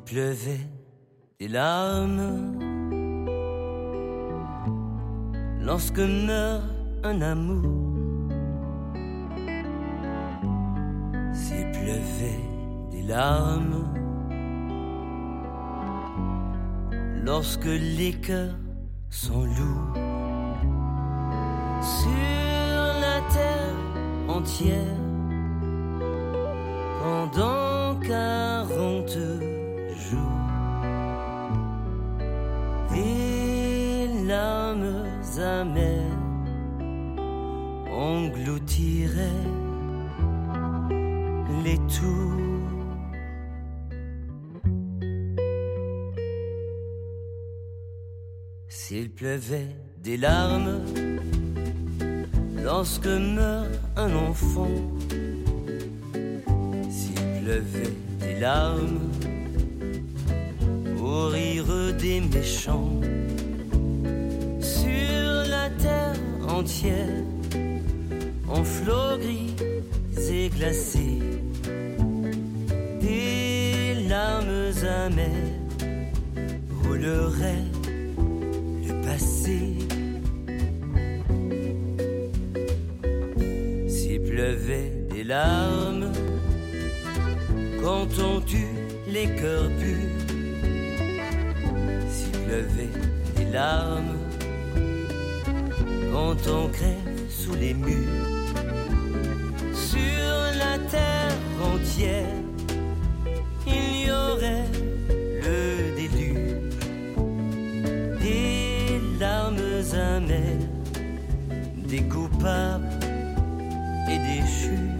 pleuvait des larmes lorsque meurt un amour, s'il pleuvait des larmes lorsque les cœurs sont lourds sur la terre entière pendant 40 jours, des larmes amères engloutiraient les tours. S'il pleuvait des larmes lorsque meurt un enfant, s'il pleuvait des larmes au rire des méchants, sur la terre entière, en flots gris et glacés, des larmes amères rouleraient le passé. S'il pleuvait des larmes quand on tue les cœurs purs, s'il pleuvait des larmes quand on crève sous les murs, sur la terre entière, il y aurait le déluge, des larmes amères, des coupables et des juges.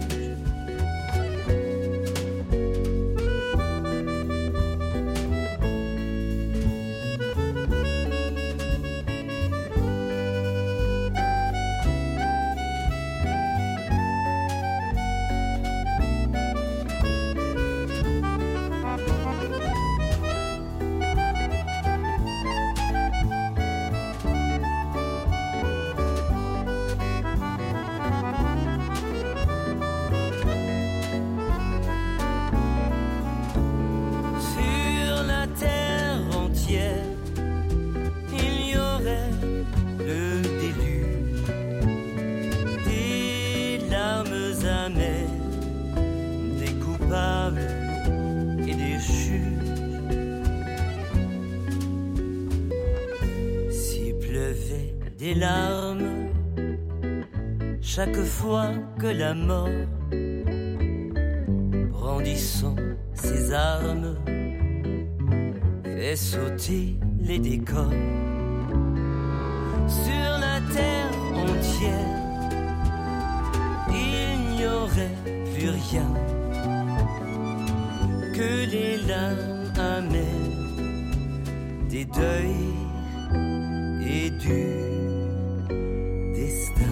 Des larmes chaque fois que la mort, brandissant ses armes, fait sauter les décors. Sur la terre entière, il n'y aurait plus rien que les larmes amères des deuils et du destin.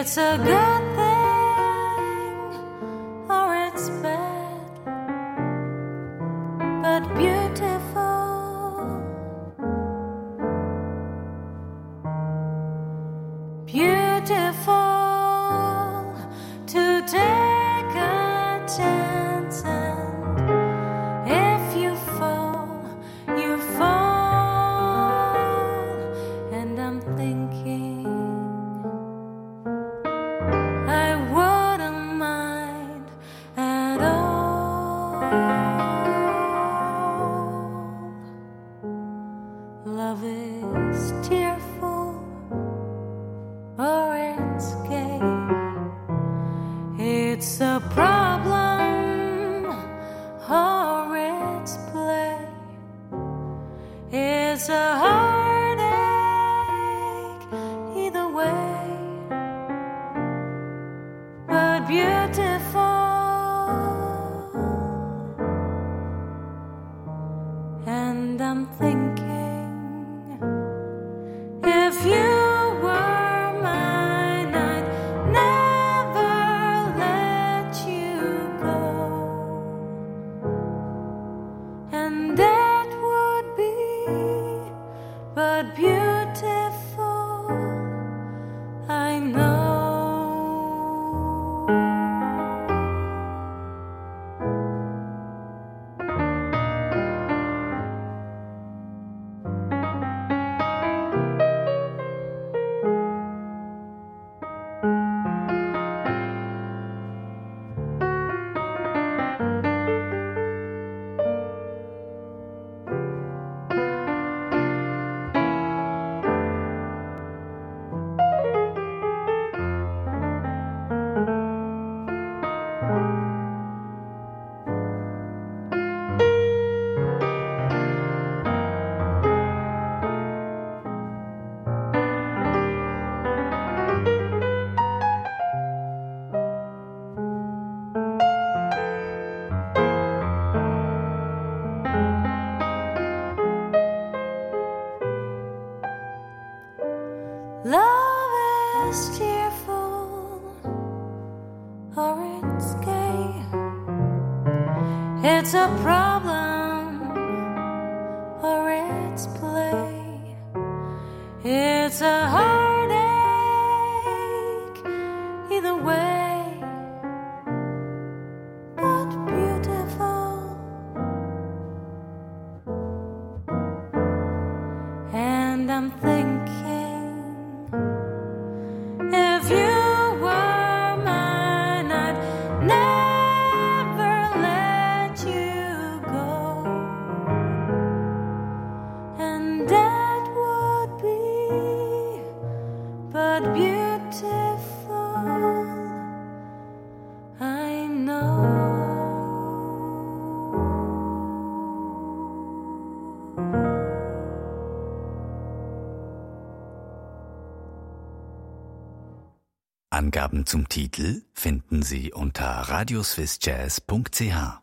It's a good thing or it's bad, but beautiful, beautiful to take a chance, and if you fall, you fall. And I'm thinking I wouldn't mind at all. Love is tearful or it's gay. It's a problem or it's play. It's a heartache either way, but beautiful. And I'm thinking, if you were mine, I'd never let you go. And that would be but beautiful, I know. Love is cheerful or it's gay. It's a problem or it's play. It's a heartache either way, but beautiful. And I'm thinking, if you were mine, I'd never let you go. And that would be but beautiful, I know. Angaben zum Titel finden Sie unter radioswissjazz.ch.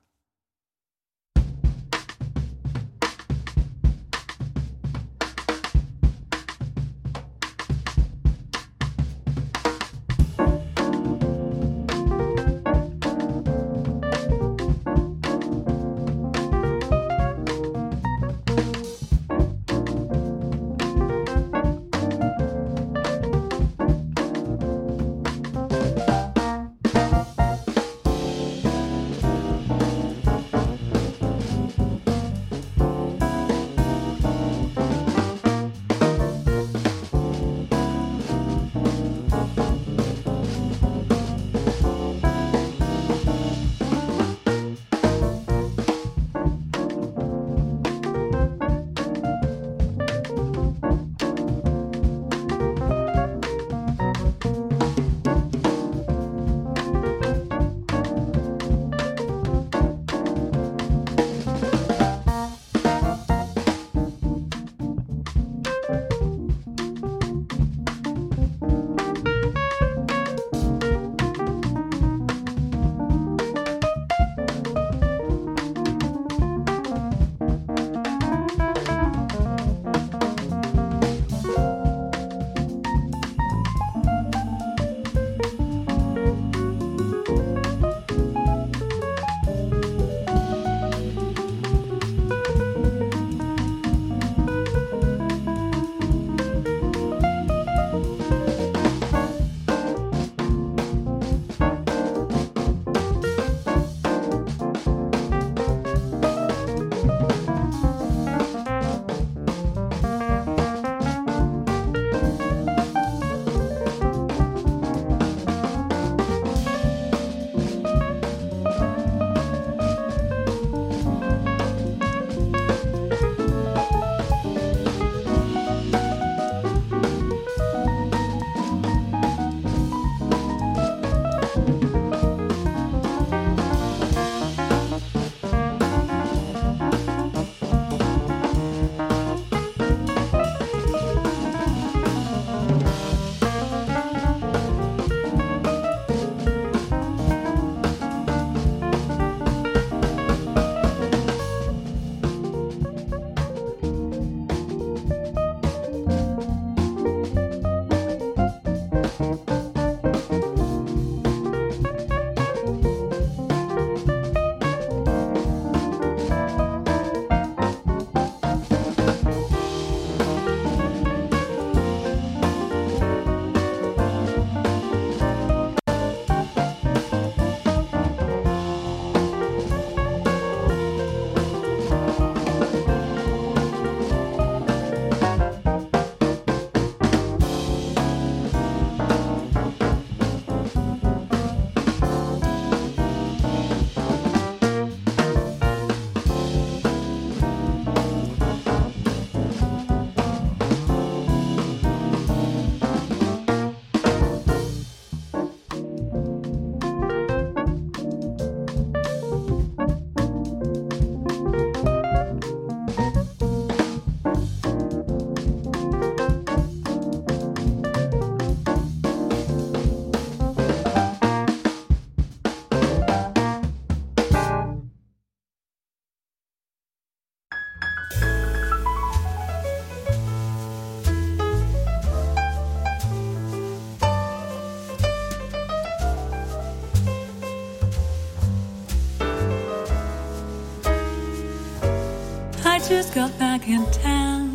just got back in town.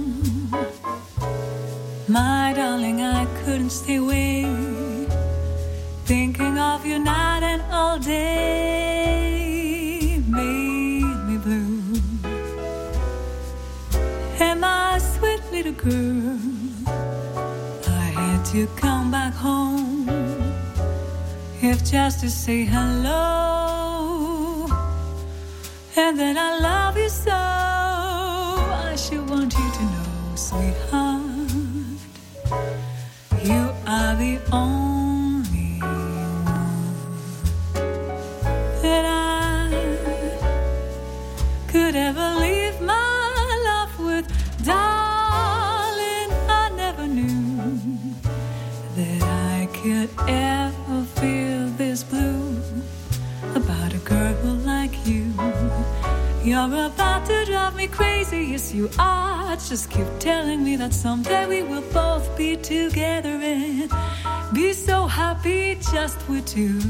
My darling, I couldn't stay away, thinking of you night and all day made me blue. And my sweet little girl, I had to come back home, if just to say hello. And then I love you so, I should want you to know, sweetheart, you are the only one that I could ever leave my love with. Darling, I never knew that I could ever feel this blue about a girl like you. You're about to drive me crazy, yes you are. Just keep telling me that someday we will both be together and be so happy just we two.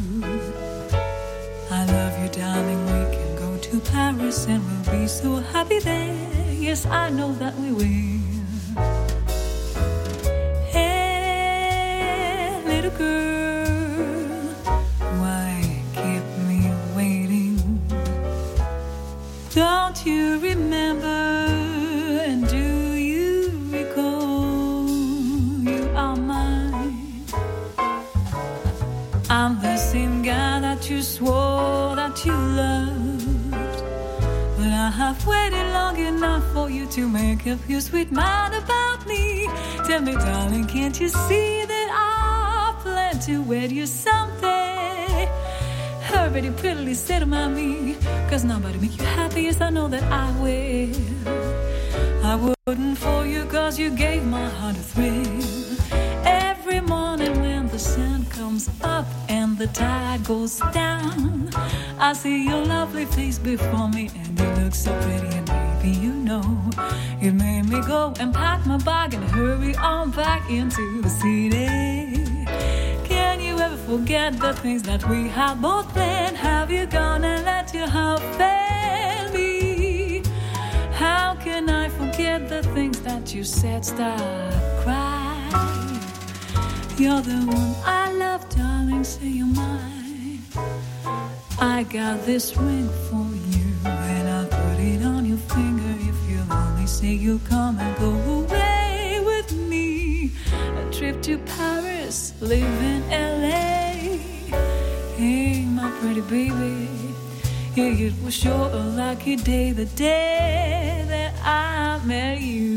I love you, darling, we can go to Paris and we'll be so happy there. Yes, I know that we will. Hey, little girl, why keep me waiting? Don't you remember, and do you recall, you are mine. I'm the same guy that you swore that you loved, but I have waited long enough for you to make up your sweet mind about me. Tell me, darling, can't you see that I plan to wed you someday? Already prettily said about me, 'cause nobody make you happy, yes I know that I will. I wouldn't for you 'cause you gave my heart a thrill. Every morning when the sun comes up and the tide goes down, I see your lovely face before me and you look so pretty, and baby you know it made me go and pack my bag and hurry on back into the city. Can you ever forget the things that we have both planned? Have you gone and let your heart fail me? How can I forget the things that you said? Stop crying. You're the one I love, darling, say you're mine. I got this ring for you and I'll put it on your finger if you'll only say you'll come and go away with me. A trip to Paris, live in LA. Hey, my pretty baby, yeah, it was sure a lucky day, the day that I met you.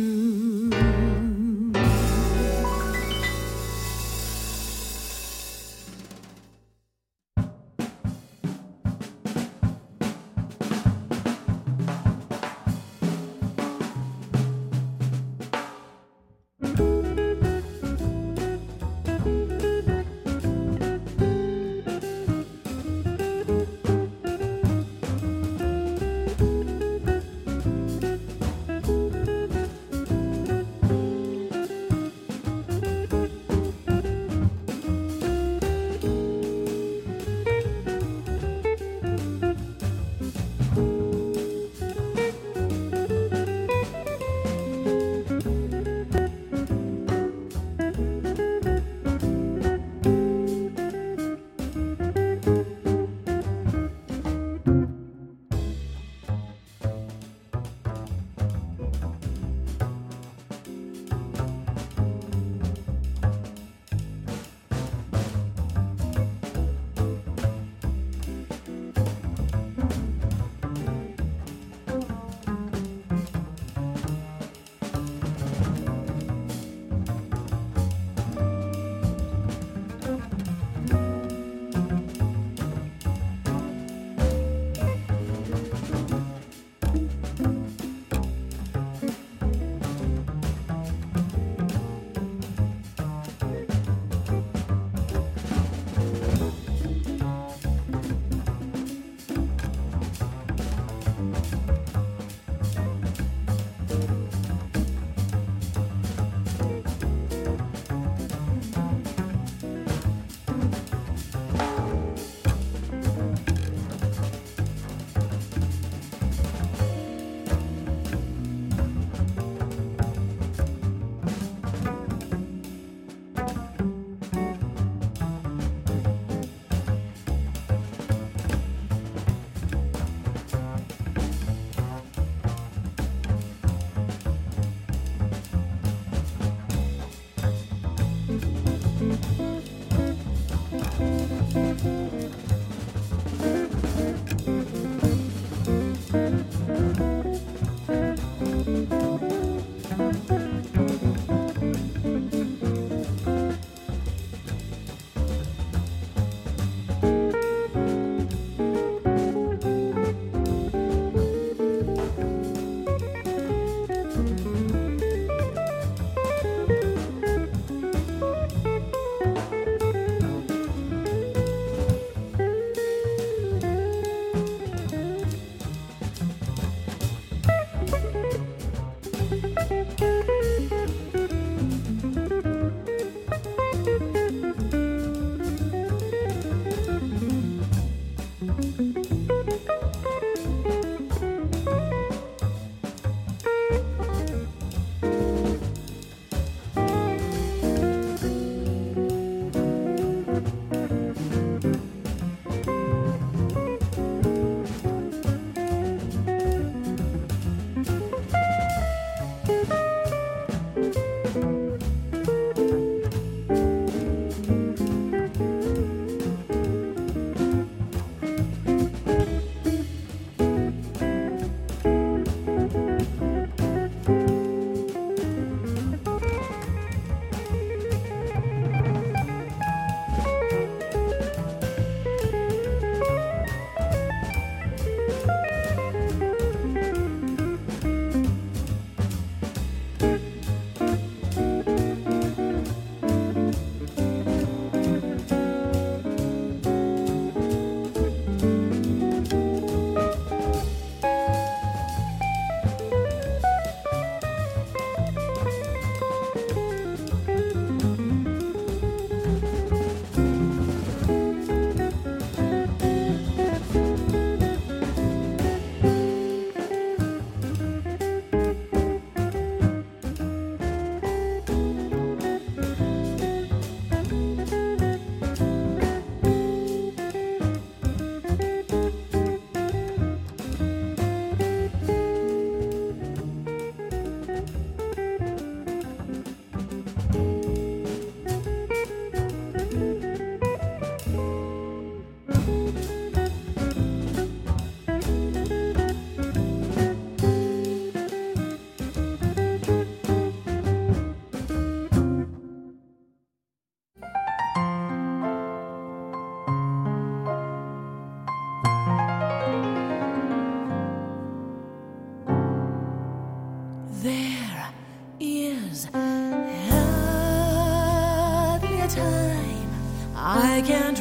I can't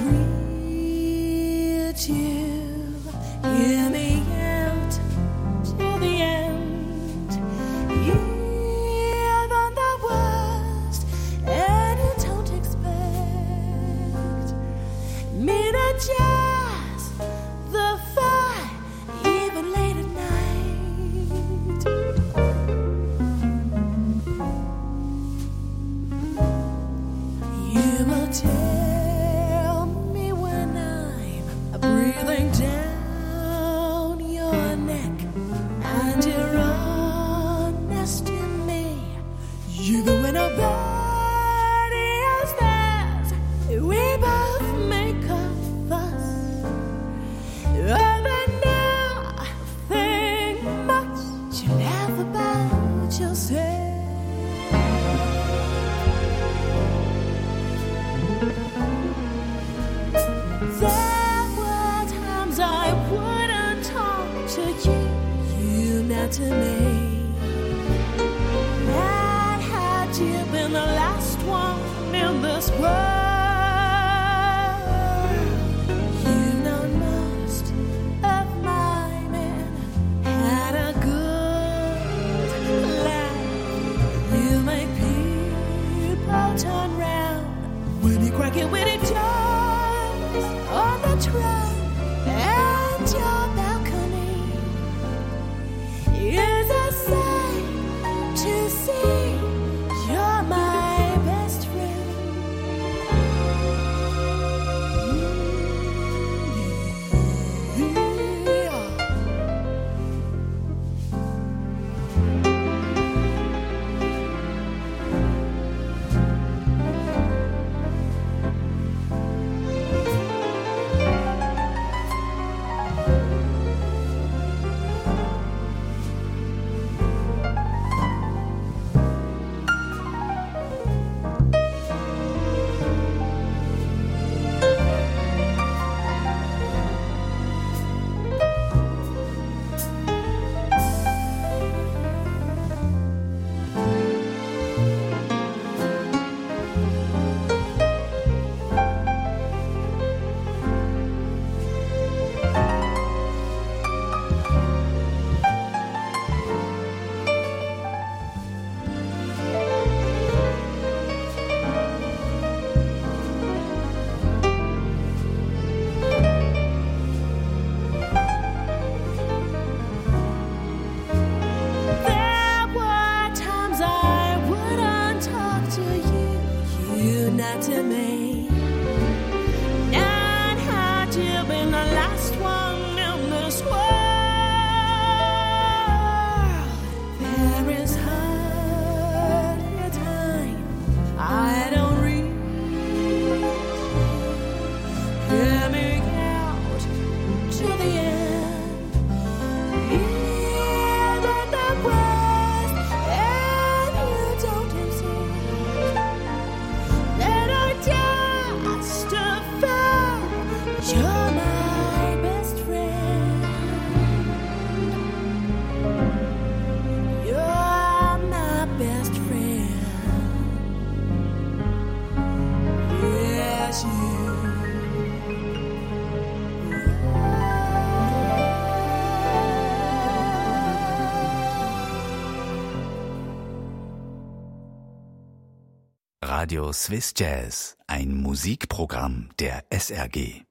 reach you. Hear me out till the end. Even the worst, and you don't expect me to chase the fire, even late at night. You will tell me when I'm breathing down your neck, and you're honest in me. Even when nobody else does, we both make a fuss over nothing much. You laugh about yourself. There were times I wouldn't talk to you, not to me. And had you been the last one in this world, you've known most of my men had a good laugh. You make people turn round when you crack it with each other. On the tram and your balcony is a sight to see. You're my best friend. Radio Swiss Jazz, ein Musikprogramm der SRG.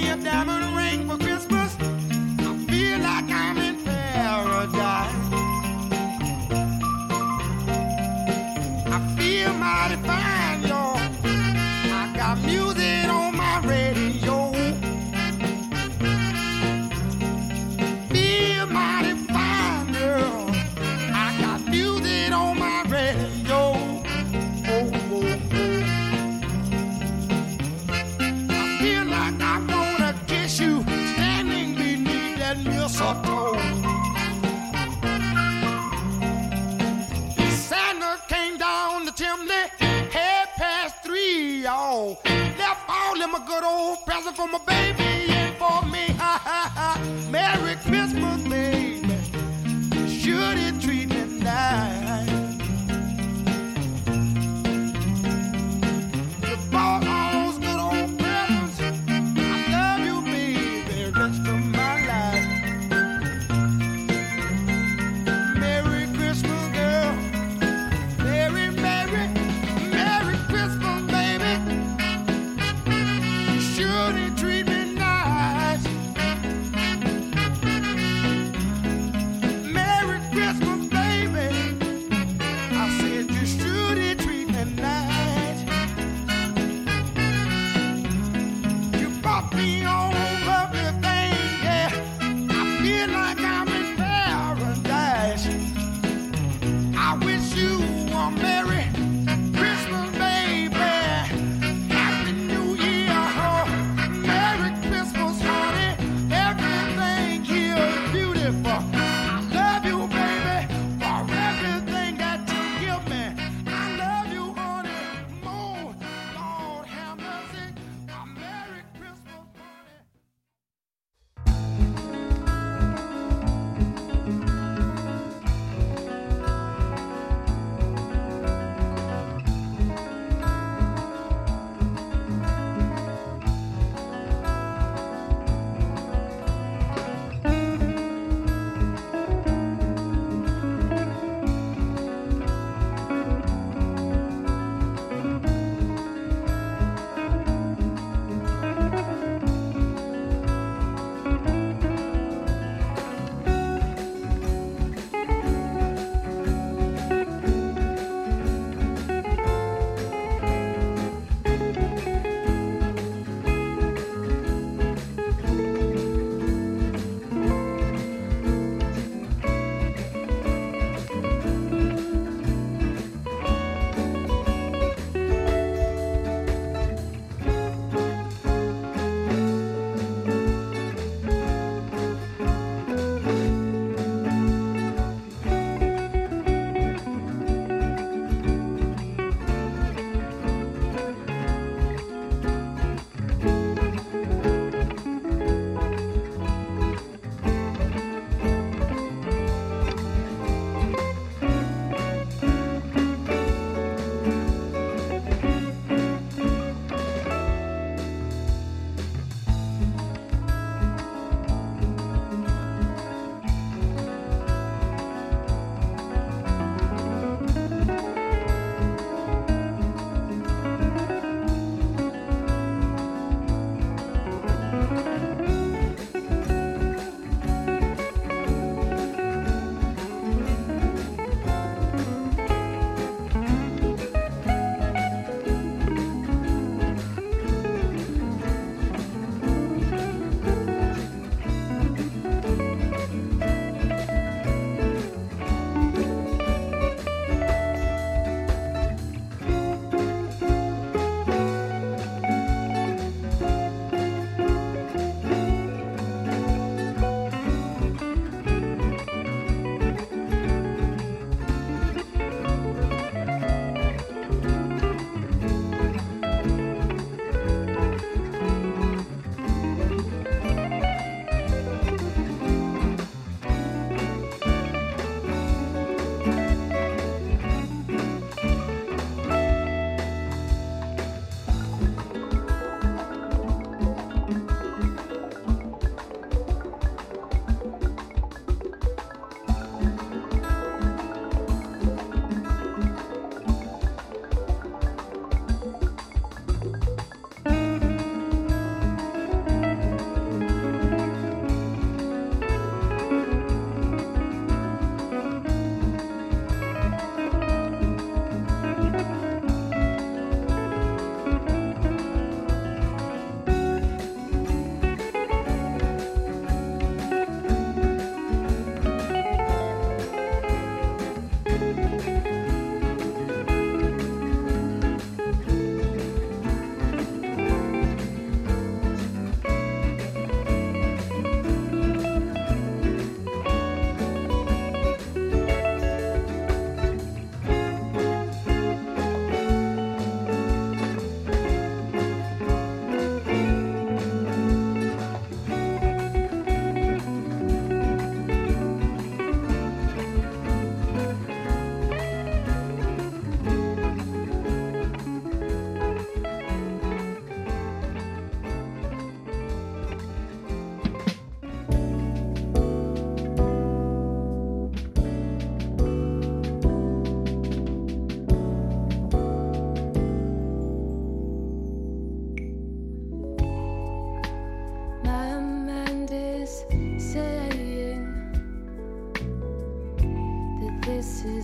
me a diamond ring for Christmas. I feel like I'm in paradise. I feel mighty fine, y'all. I got music on my radio. Feel mighty fine, girl. I got music on my radio. Oh, oh, oh. I feel like I wanna kiss you standing beneath that mistletoe. Santa came down the chimney, 3:30, y'all. Left all them a good old present for my baby and for me. Ha ha ha. Merry Christmas, baby. Should it treat me nice? You bought all those good old presents. I love you, baby, rest of my life. Merry Christmas, girl. Merry, Merry, Merry Christmas, baby. Should it treat me nice?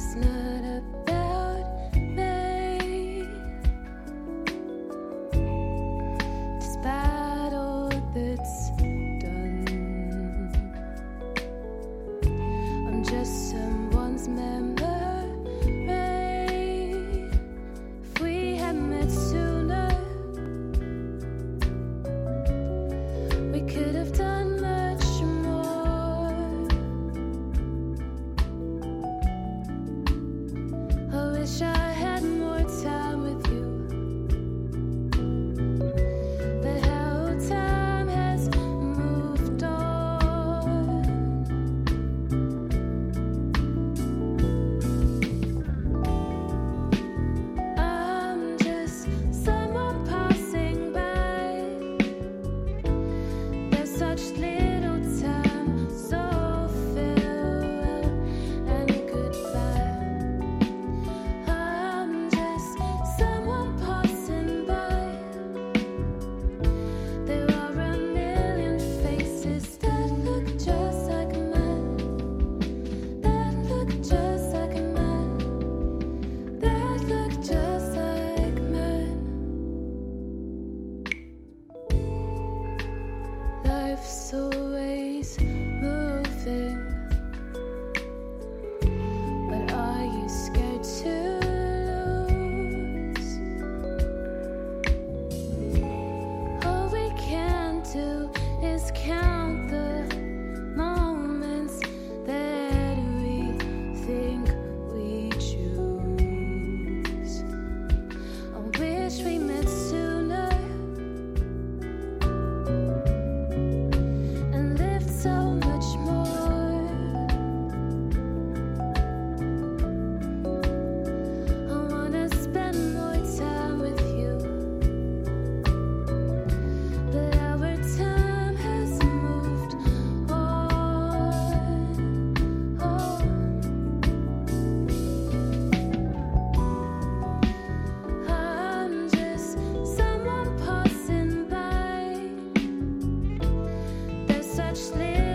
Such little